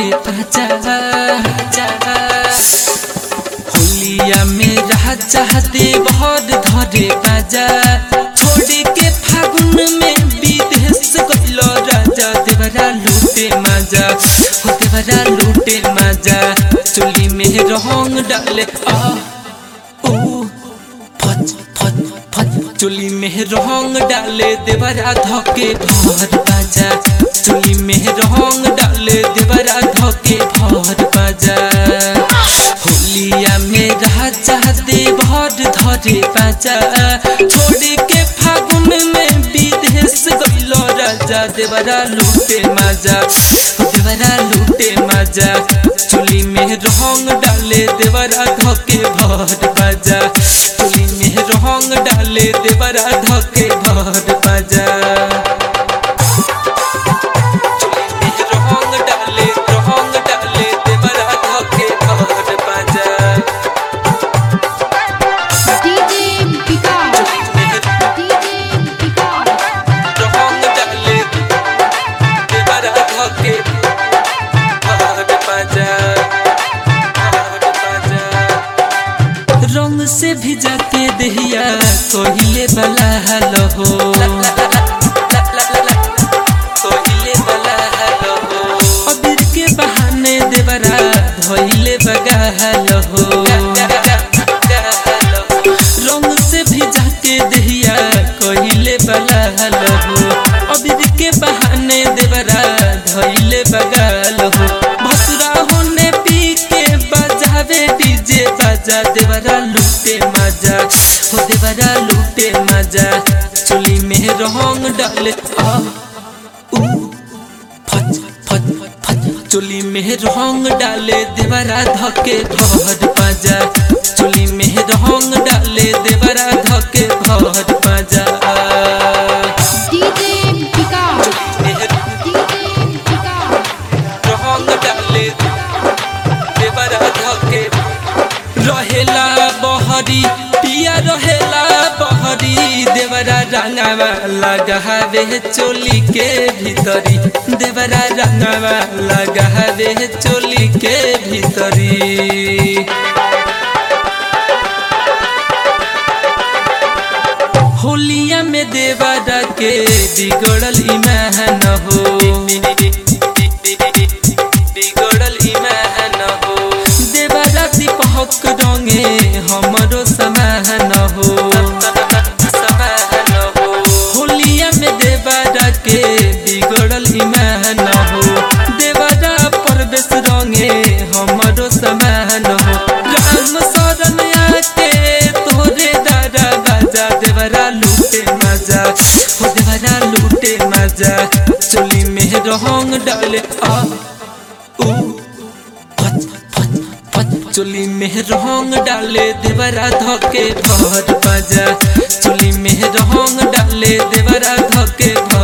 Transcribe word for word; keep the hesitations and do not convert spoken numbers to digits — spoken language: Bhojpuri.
धके पाजा होलिया में राजा देवर धरे पाजा छोड़ के फागुन में विदेश गइलो राजा देवरा लूटे माजा हो देवरा लूटे माजा चोली में रंग डाले आ ओ फच फच फच चोली में रंग डाले देवरा धके भर बाजा चोली में रंग डाले देवरा धके भर बाजा होलिया में राजा देवर धरे बाजा छोड़ के फागुन में विदेश गइलो राजा देवरा लूटे माजा देवरा लूटे माजा चोली में रंग डाले देवरा धके भर बाजा चोली में रंग डाले देवरा धके भर बाजा रंग से भिजा के दहिया कोहिले बला हलो हो कोहिले बला हलो हो अबीर के बहाने देवरा धोइले बगा हलो हो रंग से भिजा के दहिया कोहिले बला हलो हो अबीर के बहाने देवरा धोइले बगा हलो हो भसुरा होने पी के बजावे डीजे बाजा देवरा लूटे माजा हो देवरा लूटे माजा चोली में रंग डाले आ ऊ फच फच फच चोली में रंग डाले देवरा धके भर बाजा चोली में रंग डाले देवरा धके भर बाजा डीजे विकास डीजे विकास रंग डाले देवरा धके रहेला बहरी पिया रहेला बहरी देवरा रंगावा लगावे चोली के भीतरी देवरा रंगावा लगावे चोली के भीतरी होलिया में देवरा के बिगड़ल ईमान हो बिगड़ल ईमान हो देवरा दीपक रंगे हमरो समान हो समान हो होलिया में देवरा के बिगड़ल ईमान हो देवरा परवेश रंगे हमरो समान हो राम शरण आके तोरे दादा बाजा देवरा लूटे माजा हो देवरा लूटे माजा चोली में रंग डाले आ ऊ चोली में रंग डाले देवरा धके भर बाजा चोली में रंग डाले देवरा धके